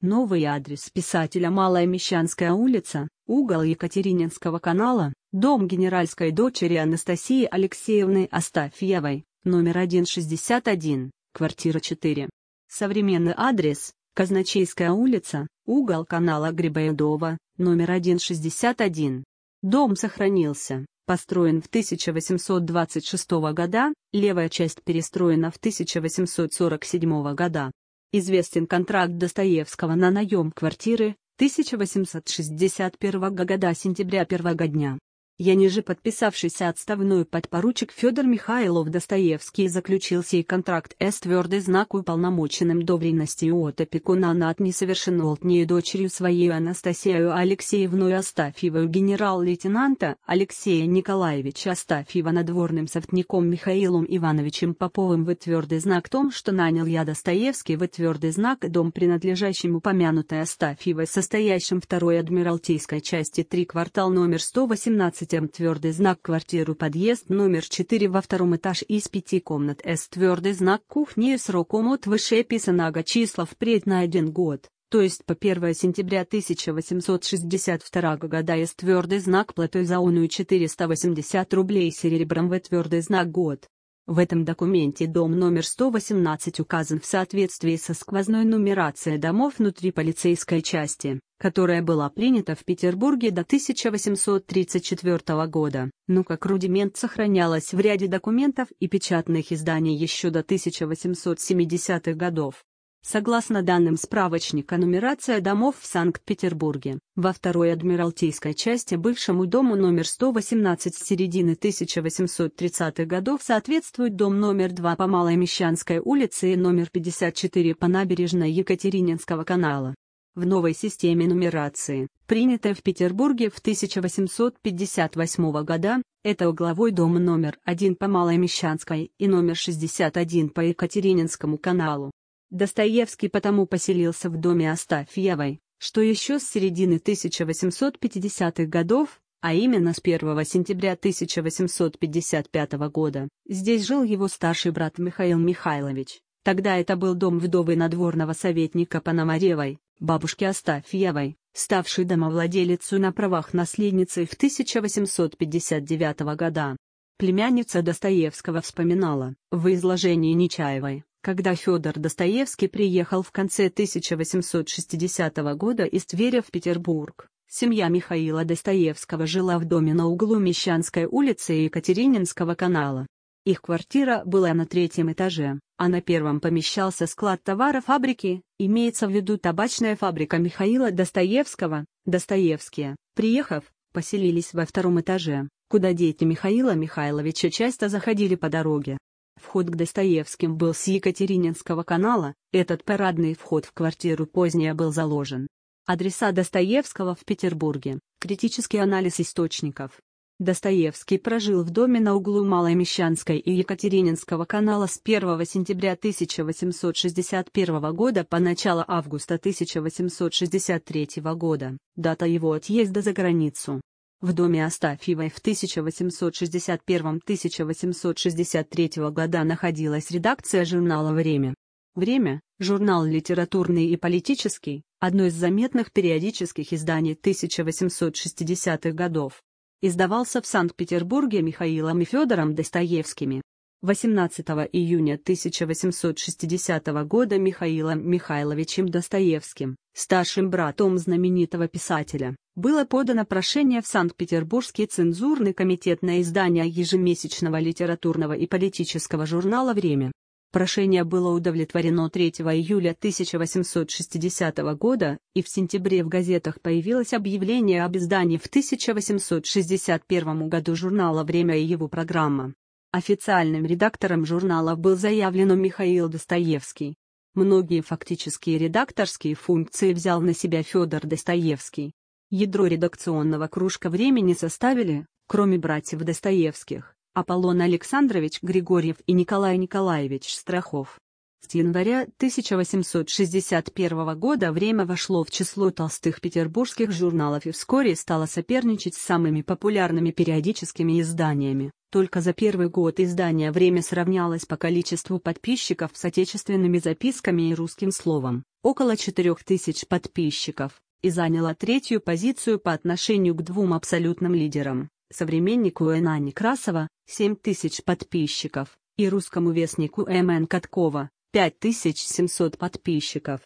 Новый адрес писателя: Малая Мещанская улица, угол Екатерининского канала, дом генеральской дочери Анастасии Алексеевны Астафьевой, номер 161, квартира 4. Современный адрес: Казначейская улица, угол канала Грибоедова, номер 161. Дом сохранился, построен в 1826 года, левая часть перестроена в 1847 года. Известен контракт Достоевского на наем квартиры, 1861 года, сентября 1 дня. Я ниже подписавшийся отставной подпоручик Федор Михайлов Достоевский заключил сей контракт с твердый знак уполномоченным до вредности от опекуна над несовершеннолетней дочерью своей Анастасию Алексеевну Астафьеву генерал-лейтенанта Алексея Николаевича Астафьева надворным советником Михаилом Ивановичем Поповым в твердый знак том, что нанял я Достоевский в твердый знак дом, принадлежащим упомянутой Астафьевой, состоящим в 2-й Адмиралтейской части 3, квартал номер 118, твердый знак квартиру, подъезд номер 4 во 2-м этаж из 5 комнат с твердый знак кухни сроком от вышеописанного числа впредь на 1 год, то есть по 1 сентября 1862 года, с твердый знак платой за оную 480 рублей серебром в твердый знак год. В этом документе дом номер 118 указан в соответствии со сквозной нумерацией домов внутри полицейской части, которая была принята в Петербурге до 1834 года, но как рудимент сохранялась в ряде документов и печатных изданий еще до 1870-х годов. Согласно данным справочника, нумерация домов в Санкт-Петербурге, во 2-й Адмиралтейской части бывшему дому номер 118 с середины 1830-х годов соответствует дом номер 2 по Малой Мещанской улице и номер 54 по набережной Екатерининского канала. В новой системе нумерации, принятой в Петербурге в 1858 года, это угловой дом номер 1 по Малой Мещанской и номер 61 по Екатерининскому каналу. Достоевский потому поселился в доме Астафьевой, что еще с середины 1850-х годов, а именно с 1 сентября 1855 года, здесь жил его старший брат Михаил Михайлович. Тогда это был дом вдовы надворного советника Пономаревой, бабушки Астафьевой, ставшей домовладелицей на правах наследницы в 1859 года. Племянница Достоевского вспоминала, в изложении Нечаевой, когда Федор Достоевский приехал в конце 1860 года из Твери в Петербург, семья Михаила Достоевского жила в доме на углу Мещанской улицы и Екатерининского канала. Их квартира была на 3-м этаже, а на 1-м помещался склад товара фабрики, имеется в виду табачная фабрика Михаила Достоевского. Достоевские, приехав, поселились во 2-м этаже, куда дети Михаила Михайловича часто заходили по дороге. Вход к Достоевским был с Екатерининского канала, этот парадный вход в квартиру позднее был заложен. Адреса Достоевского в Петербурге, критический анализ источников. Достоевский прожил в доме на углу Малой Мещанской и Екатерининского канала с 1 сентября 1861 года по начало августа 1863 года, дата его отъезда за границу. В доме Астафьевой в 1861-1863 года находилась редакция журнала «Время». «Время» — журнал литературный и политический, одно из заметных периодических изданий 1860-х годов. Издавался в Санкт-Петербурге Михаилом и Федором Достоевскими. 18 июня 1860 года Михаилом Михайловичем Достоевским, старшим братом знаменитого писателя, было подано прошение в Санкт-Петербургский цензурный комитет на издание ежемесячного литературного и политического журнала «Время». Прошение было удовлетворено 3 июля 1860 года, и в сентябре в газетах появилось объявление об издании в 1861 году журнала «Время» и его программа. Официальным редактором журнала был заявлен Михаил Достоевский. Многие фактические редакторские функции взял на себя Федор Достоевский. Ядро редакционного кружка «Времени» составили, кроме братьев Достоевских, Аполлон Александрович Григорьев и Николай Николаевич Страхов. С января 1861 года «Время» вошло в число толстых петербургских журналов и вскоре стало соперничать с самыми популярными периодическими изданиями. Только за первый год издание «Время» сравнялось по количеству подписчиков с отечественными записками и русским словом, около 4000 подписчиков, и заняло третью позицию по отношению к двум абсолютным лидерам, современнику Н.А. Некрасова, 7000 подписчиков, и русскому вестнику М.Н. Каткова, 5700 подписчиков.